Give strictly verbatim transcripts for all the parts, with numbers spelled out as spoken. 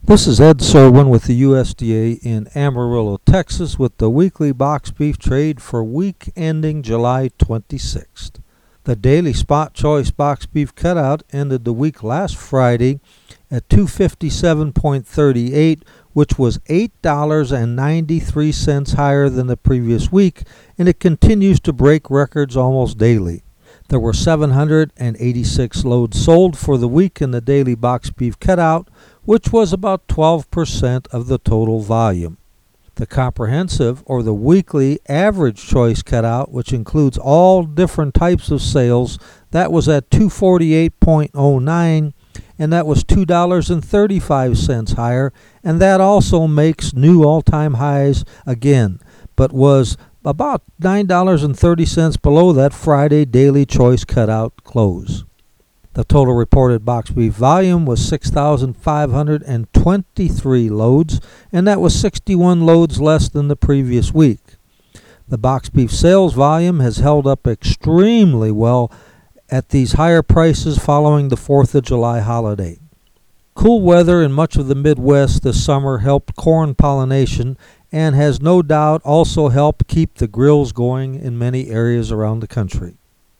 This is Ed Serwin with the U S D A in Amarillo, Texas, with the weekly box beef trade for week ending July twenty-sixth. The daily spot choice box beef cutout ended the week last Friday at two fifty-seven thirty-eight, which was eight dollars and ninety-three cents higher than the previous week, and it continues to break records almost daily. There were seven hundred eighty-six loads sold for the week in the daily box beef cutout, which was about twelve percent of the total volume. The comprehensive or the weekly average choice cutout, which includes all different types of sales, that was at two forty-eight oh nine, and that was two dollars and thirty-five cents higher, and that also makes new all-time highs again, but was about nine dollars and thirty cents below that Friday daily choice cutout close. The total reported box beef volume was six thousand five hundred twenty-three loads, and that was sixty-one loads less than the previous week. The box beef sales volume has held up extremely well at these higher prices following the fourth of July holiday. Cool weather in much of the Midwest this summer helped corn pollination and has no doubt also helped keep the grills going in many areas around the country.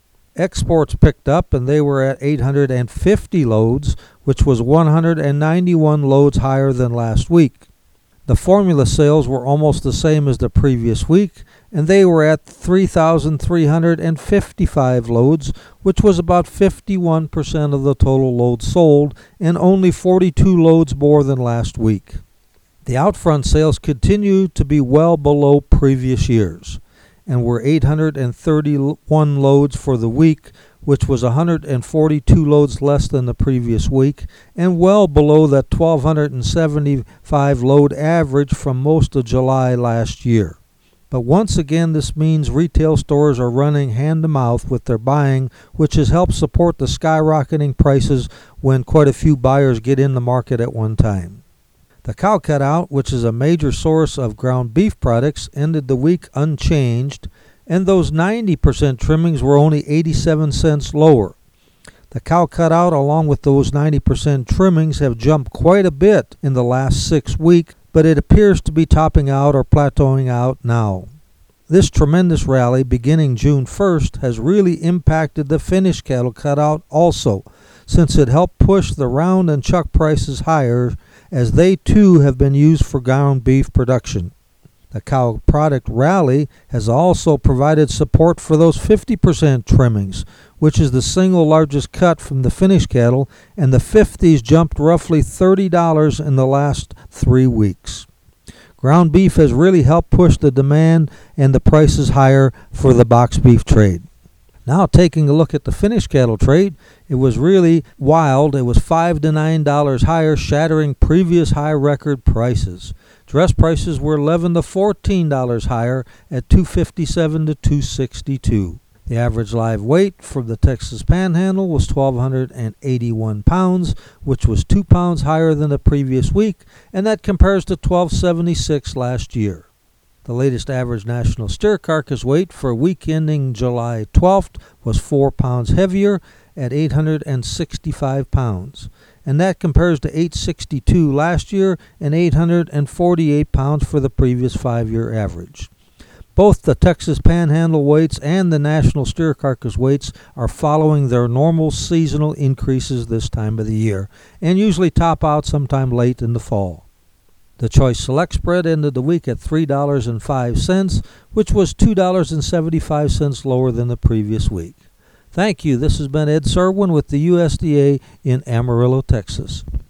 Exports picked up, and they were at eight hundred fifty loads, which was one hundred ninety-one loads higher than last week. The formula sales were almost the same as the previous week, and they were at three thousand three hundred fifty-five loads, which was about fifty-one percent of the total loads sold, and only forty-two loads more than last week. The outfront sales continue to be well below previous years, and were eight hundred thirty-one loads for the week, which was one hundred forty-two loads less than the previous week, and well below that one thousand two hundred seventy-five load average from most of July last year. But once again, this means retail stores are running hand-to-mouth with their buying, which has helped support the skyrocketing prices when quite a few buyers get in the market at one time. The cow cutout, which is a major source of ground beef products, ended the week unchanged, and those ninety percent trimmings were only eighty-seven cents lower. The cow cutout, along with those ninety percent trimmings, have jumped quite a bit in the last six weeks, but it appears to be topping out or plateauing out now. This tremendous rally, beginning June first, has really impacted the finished cattle cutout also, since it helped push the round and chuck prices higher, as they too have been used for ground beef production. The cow product rally has also provided support for those fifty percent trimmings, which is the single largest cut from the finished cattle, and the fifties jumped roughly thirty dollars in the last three weeks. Ground beef has really helped push the demand and the prices higher for the box beef trade. Now, taking a look at the finished cattle trade, it was really wild. It was five to nine dollars higher, shattering previous high record prices. Dress prices were eleven to fourteen dollars higher at two fifty-seven to two sixty-two. The average live weight from the Texas Panhandle was twelve eighty-one pounds, which was two pounds higher than the previous week, and that compares to twelve seventy-six last year. The latest average national steer carcass weight for week ending July twelfth was four pounds heavier at eight hundred sixty-five pounds, and that compares to eight sixty-two last year and eight hundred forty-eight pounds for the previous five-year average. Both the Texas Panhandle weights and the national steer carcass weights are following their normal seasonal increases this time of the year, and usually top out sometime late in the fall. The Choice Select spread ended the week at three dollars and five cents, which was two dollars and seventy-five cents lower than the previous week. Thank you. This has been Ed Serwin with the U S D A in Amarillo, Texas.